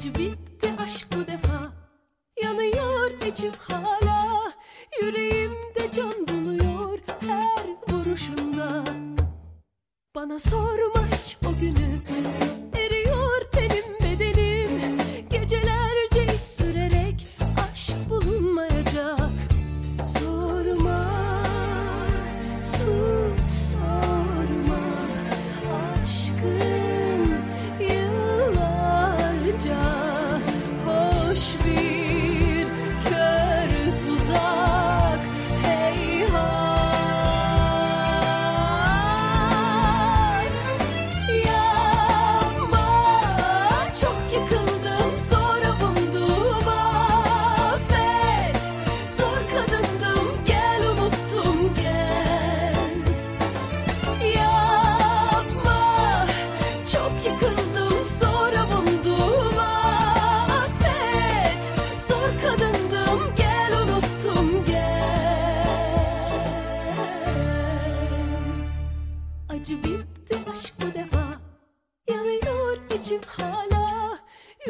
Acı bitti aşk bu defa. Yanıyor içim hala. Yüreğimde can buluyor her vuruşunda. Bana sorma hiç o günü. Eriyor tenim bedenim. Gecelerce iz sürerek aşk bulunmayacak. Sorma, sus sorma. Aşkın yıllarca hoş bir kör tuzak. Heyhat, yapma. Çok yıkıldım sonra buldum affet. Zor kadındım gel unuttum gel. Yapma. Çok yıkıldım sonra buldum affet. Zor kadındım gel unuttum gel. Acı bitti aşk bu defa. Yanıyor içim hala.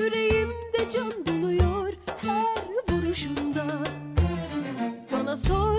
Yüreğimde can buluyor her vuruşunda. Bana sor